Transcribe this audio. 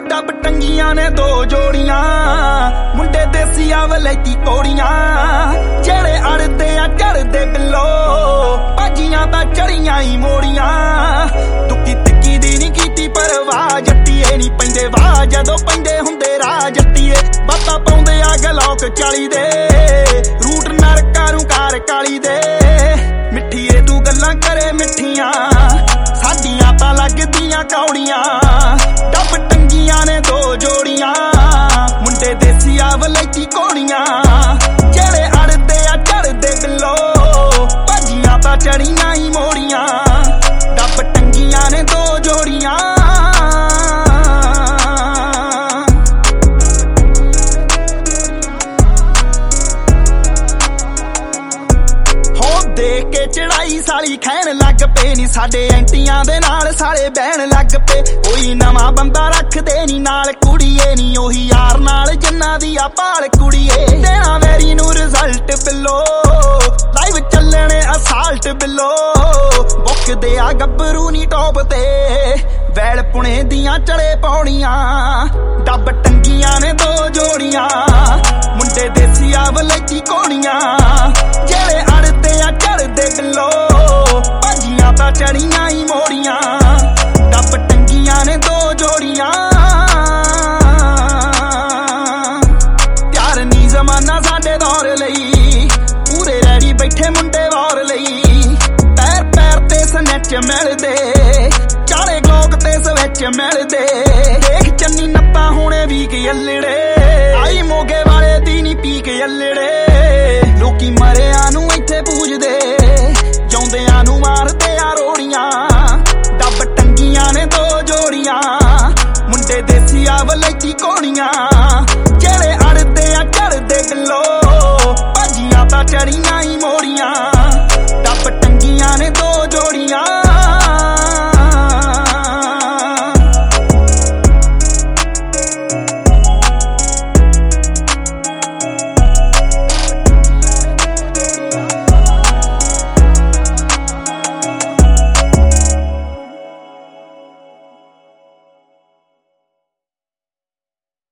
dub टंगियां ने दो जोड़ियां मुंडे देसी वलैती कोड़ियां जेड़े अड़दे आ चढ़दे बिलो भाजियां तां चढ़ियां ही मोड़ियां दुक्की तिक्की दी नी कीती परवाह जट्टीए नी पैंदे वाह जदों पैंदे हुंदे राह जट्टीए बातां पाउंदे आ गलौक 40 दे रूट नरकां नूं कार काली दे मिठीए तू गल्लां करे मिठियां साडियां तां लगदियां कौड़ियां डब टंगियां ने दो जोड़ियां मुंडे देसी वलैती कोड़ियां जेड़े अड़दे आ चढ़दे बिलो भाजियां तां चढ़ियां ही मोड़ियां डब टंगियां ने दो जोड़ियां दे के चढ़ाई साली खैन लग पे नी साडे एंटियां दे नाल साले बहन लग पे कोई नवा बंदा रखदे नी नाल कुड़िए नी ओही यार नाल जिन्ना दी आ पाल कुड़िए देना मेरी नू रिजल्ट बिलो लाइव चलने असाल्ट बिलो बुक दे आ गब्बरू नी टॉप ते वैल पुणे दियां चढ़े पौड़ियां डब टंगियां ने दो जोड़ियां मुंडे देसी वलैती कोड़ियां जेड़े अड़दे आ चढ़दे बिलो भाजियां तां चढ़ियां ही मोड़ियां डब टंगियां ने दो जोड़ियां प्यार नी जमाना साडे दौर लई पूरे रैडी बैठे मुंडे वार लई पैर पैर ते स्नैच मिलदे चाले ग्लोक ते स्विच मिलदे देख चन्नी नत्ता हुणे भी के अल्लड़े आई मोगे वाले दी नी पी के अल्लड़े लोकी मरिया नू इत्थे पूजदे जौंदियां नू मारदे आ रोड़ियां डब टंगियां ने दो जोड़ियां मुंडे देसी वलैती कोड़ियां